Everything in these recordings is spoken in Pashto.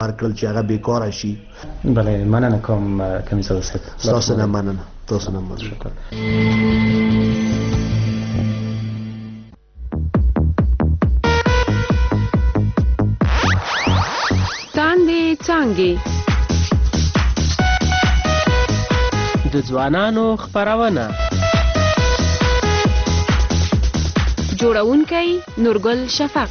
کړل چې هغه بیکاره شي. بله مننه کوم کمیسر صاحب. تاسو نه مننه. تاسو نه مننه. تاندې څانګې د ځوانانو خپرونه. جوړونکی نورګل شفق.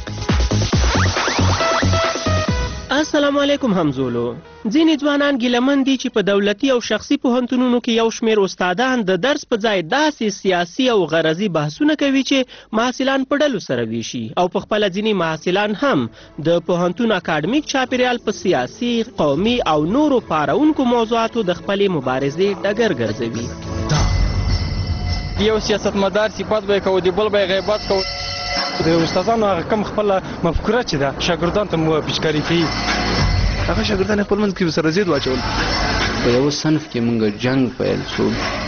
السلام علیکم همزولو. ځینې ځوانان ګیلمن دي چې په دولتي او شخصي پوهنتونونو کې یو شمېر استادان د درس په ځای داسې سیاسي او غرضي بحثونه کوي چې محصلان په ډلو سره ویشي او په خپله ځینې محصلان هم د پوهنتون اکاډمیک چاپیریال په سیاسي، قومي او نورو پارونکو موضوعاتو د خپلې مبارزې ډګر ګرځوي. یو سیاستمدار صفات به یې کوو، د بل به یې غیبت کوو. د استادانو هغه کم خپله مفکوره چې ده شاګردانو ته مو پیشکاري کوي، هغه شاګردان خپل منځ کې سره زید واچول. په یو صنف کې موږ جنگ پیل شو.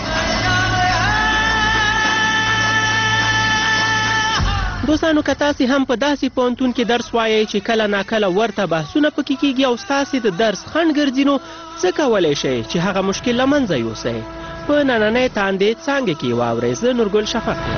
دوستانو که تاسې هم په داسې پوهنتون کې درس وایئ چې کله ناکله ورته بحثونه پکې کیږي او ستاسې د درس خنډ ګرځي، نو څه کولی شئ چې هغه مشکل له منځه یوسئ؟ په نننۍ تاندې څانګې کې واورئ. زه نورګل شفق یم.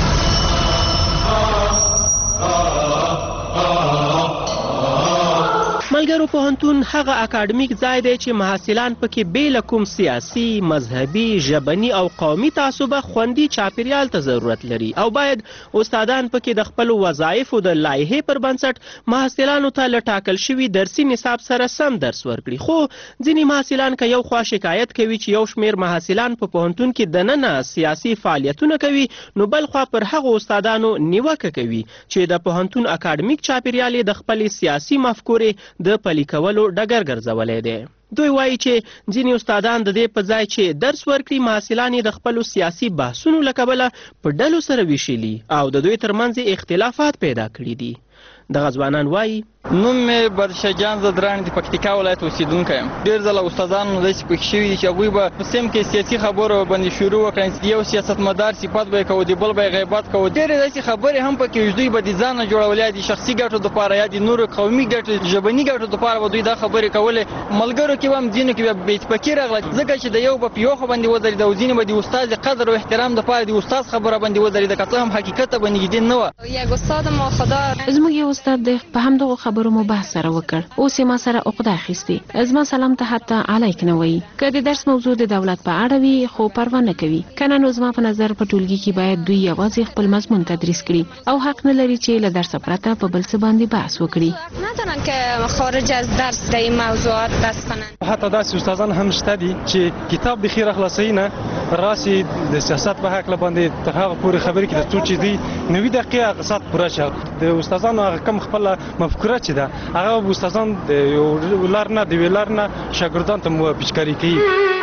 ملګرو، پوهنتون هغه اکاډمیک ځای دی چې محصلان پکې بې له کوم سیاسي، مذهبي، ژبني او قومي تعصبه خوندي چاپیریال ته ضرورت لري او باید استادان پکې د خپلو وظایفو د لایحې پر بنسټ محصلانو ته له ټاکل شوي درسي نصاب سره سم درس ورکړي. خو ځینې محصلان که یو خوا شکایت کوي چې یو شمېر محصلان په پوهنتون کې دننه سیاسي فعالیتونه کوي، نو بل خوا پر هغو استادانو نیوکه کوي چې د پوهنتون اکاډمیک چاپیریال یې د خپلې سیاسي مفکورې د پلي کولو ډګر ګرځولی دی. دوی وایي چې ځینې استادان د دې په ځای چې درس ورکړي، محصلان یې د خپلو سیاسي بحثونو له کبله په ډلو سره ویشلي او د دوی ترمنځ اختلافات پیدا کړي دي. دغه ځوانان وایي نوم مې برشجان زدران د پکتیکا ولایت اوسېدونکی یم. ډېر ځله استادانو داسې پکې شوي دي چې هغوی به په سیم کې سیاسي خبرو باندې شروع وکړي. یو سیاستمدار صفات به یې کوو، د بل به یې غیبت کوو. ډېرې داسې خبرې هم پکې وي چې دوی به د ځانه جوړولې، د شخصي ګټو دپاره یا د نورو قومي ګټو، ژبني ګټو دپاره به دوی دا خبرې کولې. ملګرو کې به هم ځینو کې به بې اتفاقي راغله، ځکه چې د یو به په یو خوا باندې ودرېده او ځینې به د استاد د قدر او احترام دپاره د استاد خبره باندې ودرېده، که څه هم حقیقت ته به نږدې نه وه. زموږ یو استاد دی، په همدغو خبرو مو بحث سره وکړ. اوس یې ما سره عقده اخیستې. زما سلام ته حتی علیک نه وایي. که د درس موضوع د دولت په اړه وي خو پروا نه کوي. که نه، نو زما په نظر په ټولګي کې باید دوی یوازې خپل مضمون تدریس کړي او حق نه لري چې له درسه پرته په بل څه باندې بحث وکړي. ندارن که خارج از درس د این موضوعات بحث کنن. حتی داسې استادان هم شته دي چې کتاب د خیره خلاصوي نه راسي د سیاست په هکله باندې تر هغه پورې خبرې کوي څو چې دوی 90 دقیقې هغه ساعت پوره شي. د استادانو هغه کم خپله مفکوره چې ده، هغه استادان د یو لار نه د یوې لار نه شاګردانو ته مو پیشکاري کوي.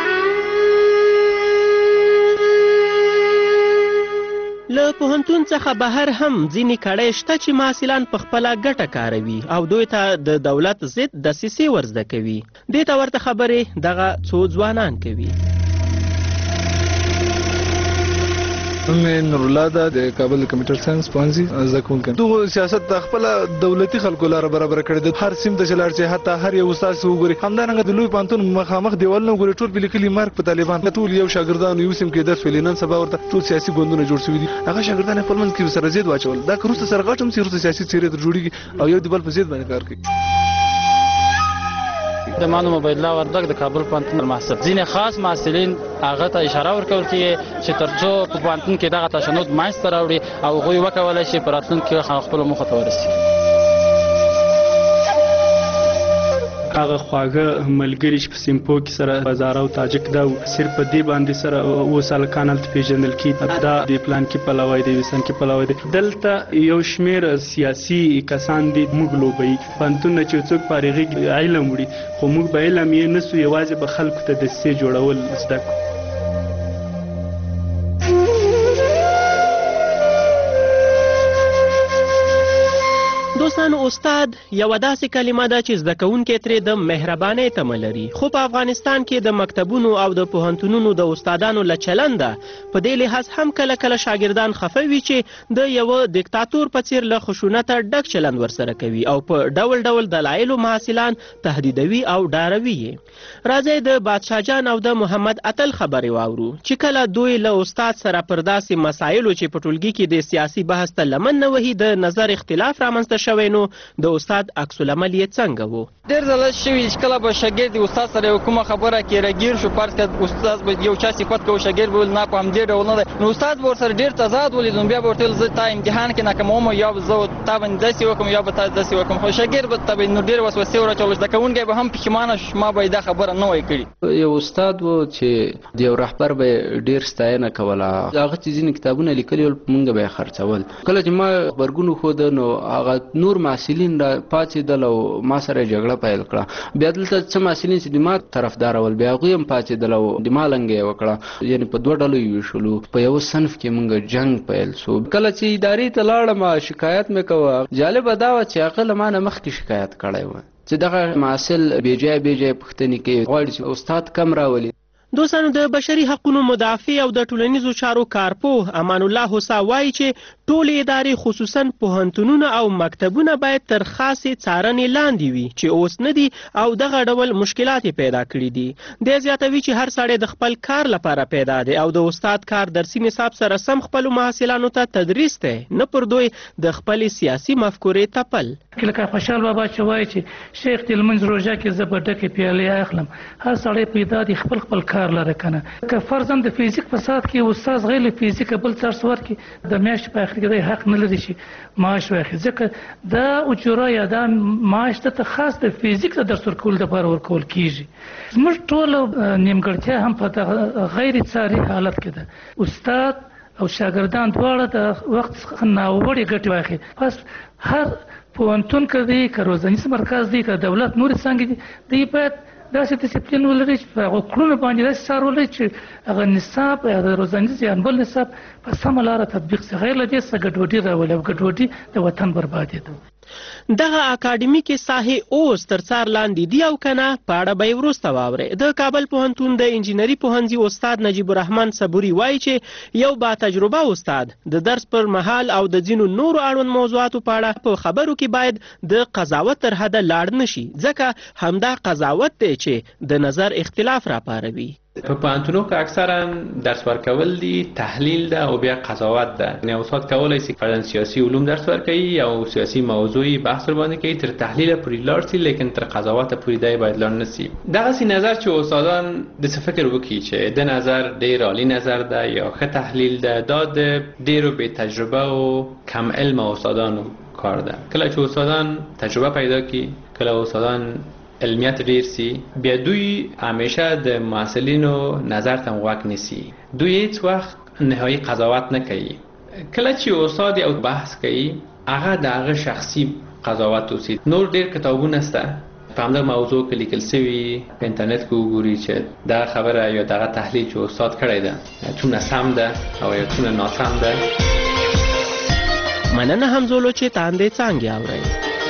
له پوهنتون څخه بهر هم ځینې کړۍ شته چې محصلان په خپله ګټه کاروي او دوی ته د دولت ضد دسیسې ورزده کوي. دې ته ورته خبرې دغه څو ځوانان کوي. مې نورالله ده، د کابل کمپیوټر ساينس پوهنځي زده کوونکی. دغه سیاست د خپله دولتي خلکو لاره برابره کړې ده. هر سیم ته چې لاړ شي، حتی هر یو استاد چې وګوري، همدارنګه د لوی پوهنتون مخامخ دیوالونه وګوري، ټول پې لیکلي مرګ په طالبان. ټول یو شاګردانو یو سیم کې درس ویلي، نن سبا ورته ټول سیاسي ګوندونه جوړ شوي دي. هغه شاګردان خپل منځ کې سره زید واچول. دا که وروسته سره غټ هم سي، وروسته سیاسي څېرې در جوړېږي او یو د بل په ضد باندې کار کوي. د مانو عبید الله وردګ د کابل پوهنتون محصل. ځینې خاص محصلین هغه ته اشاره ورکول کېږي چې تر څو په پوهنتون کې دغه تشنج منځته راوړي او هغوی وکولی شي په راتلونکي کې خپلو موخو ته ورسي. هغه خواږه ملګري چې په سیمپو کې سره هزاره او تاجک دا صرف په دې باندې سره اوس هلکان هلته پېژندل کېږي. دا د پلان کې پلوی دی، ویسن کې پلوی دی. دلته یو شمېر سیاسي کسان دي موږ لوبوي. پوهنتونونه چې څوک فارغي علم وړي، خو موږ به علم یې نه سو، یوازې به خلکو ته دسیسې جوړول زده کړو. دوستانو، استاد یوه داسې کلمه ده چې زده کوونکی ترې د مهربانۍ تمه لري، خو په افغانستان کې د مکتبونو او د پوهنتونونو د استادانو له چلنده په دې لحاظ هم کله کله شاګردان خفه وي چې د یوه دیکتاتور په څیر له خشونته ډک چلند ورسره کوي او په ډول ډول دلایلو محصلان تهدیدوي او ډاروي یې. راځئ د بادشاه جان او د محمد اتل خبرې واورو چې کله دوی له استاد سره پر داسې مسایلو چې په ټولګي کې د سیاسي بحث ته لمن نه وهي د نظر اختلاف رامنځته شوی نو د استاد عکس العمل یې څنګه و؟ ډېر ځله شوي چې کله به شاګرد د استاد سره یو کومه خبره کې راګیر شو، فرض کړه استاد به یو چا صفت کوو، شاګرد به ویل نه په همدې ډول نه دی، نو استاد به ورسره ډېر تضاد ولید، نو بیا به ورته ویل زه تا امتحان کې ناکاموم، یا به زه تا باندې داسې وکړم یا به تا داسې وکړم، خو شاګرد به ته به نو ډېر وسوسې ور اچول، زده کوونکی به هم پښیمانه شو ما به دا خبره نه وای کړې. یو استاد و چې د یو رهبر به ډېر ستاینه کوله، هغه چې ځینې کتابونه لیکلي ول مونږ به یې خرڅول. کله چې ما غبرګون وښوده نو هغه نور محصلین را پاڅېدل او ما سره جګړه پیل کړه. بیا دلته څه محصلین چې د ما طرفدار ول بیا هغوی هم پاڅېدل او د ما لنګه یې وکړه، یعنې په دوه ډلو یې ویشلو. په یوه صنف کې مونږ جنګ پیل سو. کله چې ادارې ته لاړم شکایت مې کوه، جالبه دا وه چې هغه له ما نه مخکې شکایت کړی و چې دغه محصل بېجایه پوښتنې کوي، غواړي چې استاد کم راولي. دوستانو د بشري حقونو مدافع او د ټولنیزو چارو کارپوه امان الله هوسا وایي چې ټولې ادارې خصوصا پوهنتونونه او مکتبونه باید تر خاصې څارنې لاندې وي چې اوس نه دي او دغه ډول مشکلات یې پیدا کړي دي. دی زیاتوي چې هر سړی د خپل کار لپاره پیدا دی او د استاد کار درسي نصاب سره سم خپلو محصلانو ته تدریس دی، نه پر دوی د خپلې سیاسي مفکورې تپل. لکه خوشحال بابا چې وایي چې شیخ د لمونځ روژه کې زه به ډکې پیالې اخلم، هر سړی پیدا دی خپل کار لره کنه. که فرضاً د فزیک په ساعت کې استاد غیر له فزیک بل درس ورکړي د میاشتې په اخر کې دی حق نه لري چې معاش واخلي، ځکه دا اجوره یا دا معاش ته خاص د فزیک د درس ورکول لپاره ورکول کیږي. زموږ ټول نیمګړتیا هم په غیر څاري حالت کې ده. استاد او شاګردان دواړه د وخت څخه ناوړې ګټې واخلي. پس هر پوهنتون که دی که روزنیز مرکز دی که دولت نورې څانګې دي دوی باید داسې ډسپلین ولري چې په هغو کړنو باندې داسې څار ولري چې هغه نصاب یا د روزنیز یا بل نصاب په سمه لاره تطبیق شي، غیر له دې څخه ګډوډي راولي او ګډوډي د وطن بربادي ده. دغه اکاډمیکې ساحې اوس تر څار لاندې دي او کنه په اړه به یې وروسته واورئ. د کابل پوهنتون د انجینري پوهنځي استاد نجیب الرحمن صبوري وایي چې یو با تجربه استاد د درس پر مهال او د ځینو نورو اړوند موضوعاتو په اړه په خبرو کې باید د قضاوت تر حده لاړ نشي، ځکه همدا قضاوت دی چې د نظر اختلاف راپاروي. په پوهنتونو کې اکثرا درس ورکول دي، تحلیل ده او بیا قضاوت ده. یعنې استاد کولی شي فرضاً سیاسي علوم درس ورکوي او سیاسي موضوعي بحث ورباندې کوي، تر تحلیل پورې لاړ شي لیکن تر قضاوت پورې دی باید لاړ نه شي. دغسې نظر چې استادان داسې فکر وکړي چې د نظر ډېر عالي نظر ده یا ښه تحلیل ده، دا د ډېرو بې تجربه او کم علمه استادانو کار ده. کله چې استادان تجربه پیدا کړي، کله استادان علمیت ډیر سي، بیا دوی همیشه د محصلینو نظر ته غوږ نیسي، دوی هیڅ وخت نهایي قضاوت نه کوي. کله چې استاد یو بحث کوي هغه د هغه شخصي قضاوت اوسي. نور ډیر کتابونه شته په همدغه موضوع کې لیکل شوي، په انټرنیټ کې وګوري چې دغه خبره یا دغه تحلیل چې استاد کړی ده څومره سم ده او یا څومره ناسم ده. مننه همزولو چې تاندې څانګې اورئ.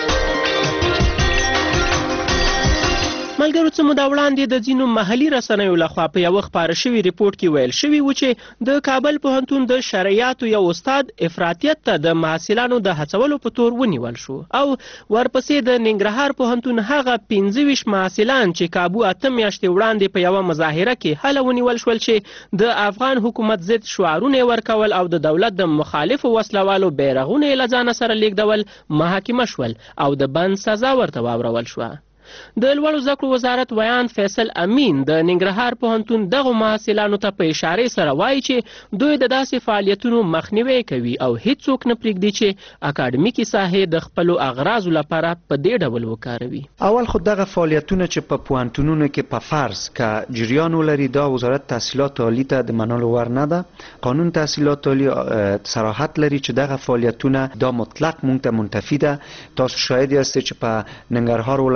ملګرو څه موده وړاندې د ځینو محلي رسنیو لخوا په یوه خپاره شوي ریپورټ کې ویل شوي و چې د کابل پوهنتون د شرعیاتو یو استاد افراطیت ته د محصلانو د هڅولو په تور ونیول شو او ورپسې د ننګرهار پوهنتون هغه 25 محصلان چې کابو 8 میاشتې وړاندې په یوه مظاهره کې هله ونیول شول چې د افغان حکومت ضد شعارونه ورکول او د دولت د مخالفو وسلوالو بیرغونه له ځانه سره لیږدول محاکمه شول او د بند سزا ورته واورول شوه. د لوړو زده کړو وزارت ویان فیصل امین د ننګرهار پوهنتون دغو محصلانو ته په اشارې سره وایي چې دوی د داسې فعالیتونو مخنیوی کوي او هیڅوک نه پرېږدي چې اکاډمیکي ساحې د خپلو اغراضو لپاره په دې ډول وکاروي. اول خو دغه فعالیتونه چې په پوهنتونونو کې په فرض که جریان ولري دا وزارت تحصیلات عالی ته د منلو وړ نه ده. قانون تحصیلات عالی صراحت لري چې دغه فعالیتونه دا مطلق مونږ ته منتفي ده. تاسو شاهد یاستئ چې په ننګرهار ولایت کې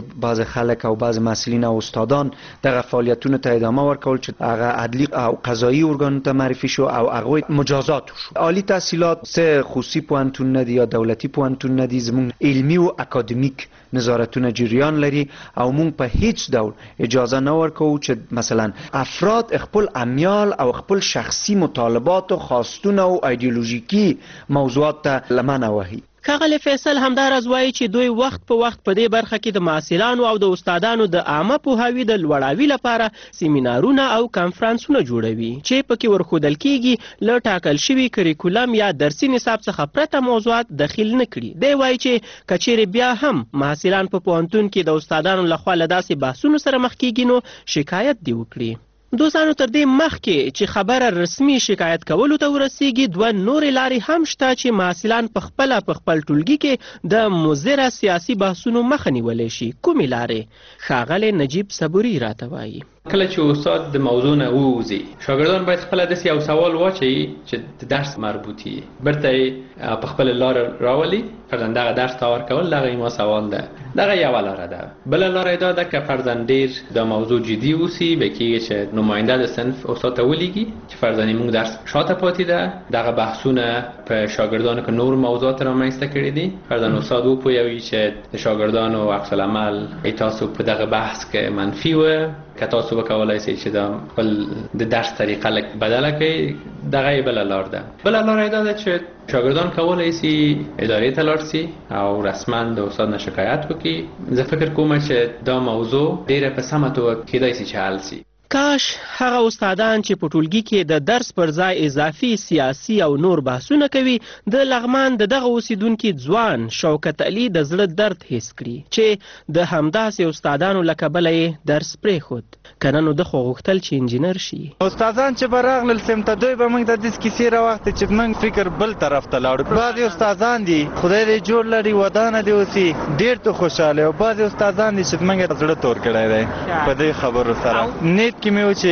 بعض خلک او بعض مسئولین او استادان دغه فعالیتونو ته ادامه ورکول چې هغه عدلی او قضایی ارګانونو ته معرفي شو او هغه مجازات شو. عالی تحصیلات سه خصوصي پوهنتون ندي یا دولتي پوهنتون ندي، زموږ علمي او اکادمیک نظارتونه جریان لري او مونږ په هیڅ ډول اجازه نه ورکوو چې مثلا افراد خپل امیال او خپل شخصي مطالبات او خواستونه او ایدئولوژیکي موضوعات ته لمنه وهي. ښاغلی فیصل همداراز وایي چې دوی وخت په وخت په دې برخه کې د محصلانو او د استادانو د عامه پوهاوي د لوړاوي لپاره سیمینارونه او کانفرانسونه جوړوي چې پکې ورښودل کیږي له ټاکل شوي کریکولم یا درسي نصاب څخه پرته موضوعات دخیل نه کړي. دی وایي چې کچېرې بیا هم محصلان په پوهنتون کې د استادانو لخوا له داسې بحثونو سره مخ کیږي نو شکایت دې وکړي. دوستانو تر دې مخکې چې خبره رسمي شکایت کولو ته ورسیږي، دوه نورې لارې هم شته چې محصلان په خپل ټولګي کې د مضره سیاسي بحثونو مخه نیولی شي. کومې لارې؟ ښاغلی نجیب صبوري راته وایي. کله چې استاد د موضوع نه ووځي، شاګردان باید خپله داسې یو سوال واچوي چې د درس مربوطي بیرته یې په خپله لاره راولي. فرضاً دغه درس ته ورکول دغه ما سوال ده، دغه یوه لاره ده. بله لاره یې دا ده که فرضاً ډېر د موضوع جدي اوسي، به کېږي چې نماینده د صنف استاد ته ولیږي چې فرضاً موږ درس شاته پاتې ده، دغه بحثونه په شاګردانو کې نور موضوعات رامنځته کړي دي. فرضاً استاد وپوهوي چې د شاګردانو عکس العمل تاسو په دغه بحث کې منفي وه، که تاسو وکولای شئ چې دا خپل د درس طریقه لږ بدله کړئ. دغه یې بله لار ده. بله لاره یې دا ده چې شاګردان کولای شي ادارې ته لاړ شي او رسما د استاد نه شکایت وکړي. زه فکر کوم چې دا موضوع ډېره په سمه توګه کیدای شي چې حل شي. کاش هغه استادان چې په ټولګي کې د درس پر ځای اضافي سیاسي او نور بحثونه کوي د لغمان د دغه اوسیدونکي ځوان شوکت علي د زړه درد حس کړي چې د همداسې استادانو له کبله یې درس پرېښود. که نه نو ده خو غوښتل چې انجینر شي. استادان چې به راغلل سیم ته دوی به موږ د دې کیسې راوختې چې موږ فکر بل طرف ته لاړو. بعضې استادان دي خدای دې جوړ لري ودانه دې اوسي ډېر تو خوشحاله، او بعضې استادان دي چې موږ یې زړه تور کړی دی په دې خبرو سره. نیت کې مې و چې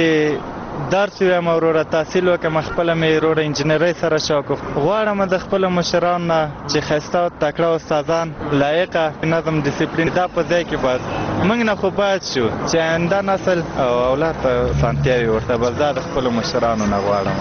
درس ویم او وروره تحصیل وکړم، خپله مې وروره انجینرۍ سره شوق غواړم د خپلو مشرانو نه چې ښایسته او تکړه استادان لایقه نظم ډیسپلین دا په ځای کې بس موږ نه خو باید شو چې آینده نسل او اولاد ته اسانتیاوې ورته بس دا د خپلو مشرانو نه غواړم.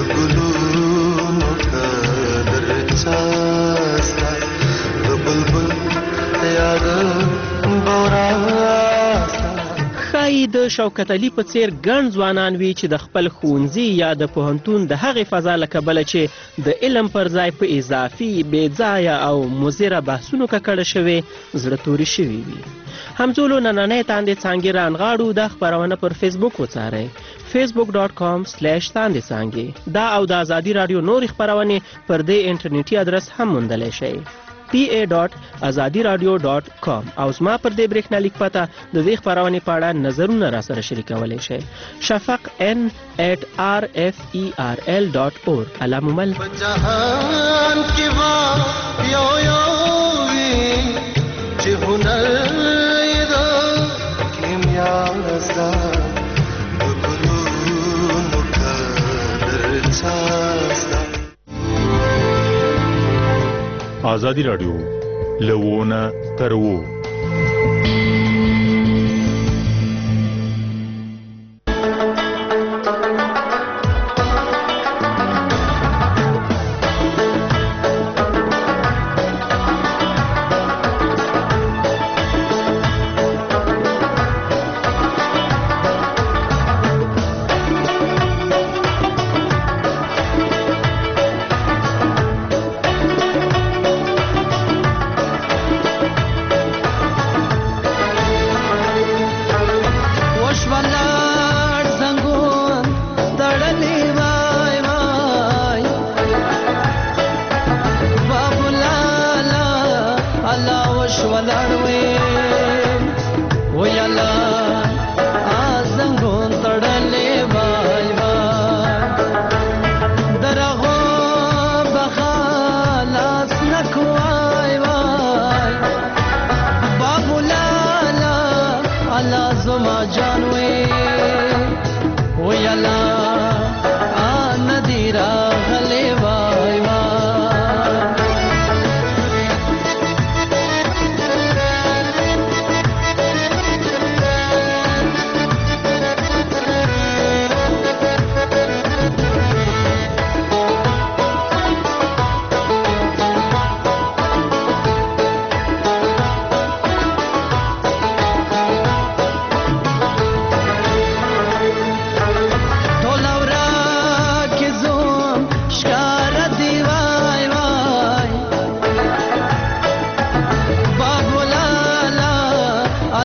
ښایي د شوکت علي په څېر ګڼ ځوانان وي چې د خپل ښوونځي یا د پوهنتون د هغې فضا له کبله چې د علم پر ځای په اضافي بې ځایه او مضره بحثونو ککړه شوې زړه تورې شوي وي. همزولو نننۍ تاندې څانګې رانغاړو. دا خپرونه پر فیسبوک وڅارئ facebook.com/تاندې څانګې. دا او د ازادي راډیو نورې خپرونې پر دې انټرنیټي ادرس هم موندلی شئ pa.azadiradio.com. او زما پر دې برېښنالیک پته د دې خپرونې په اړه نظرونه راسره شریکولی شئ. شفق n@rferl.org. علامومل جهان کې وا یو یو وی چې هنر یې د کیمیا رسا د ګلونو قدر چاستا. آزادی راډیو لوونه تر وو. زما جانوي ويلا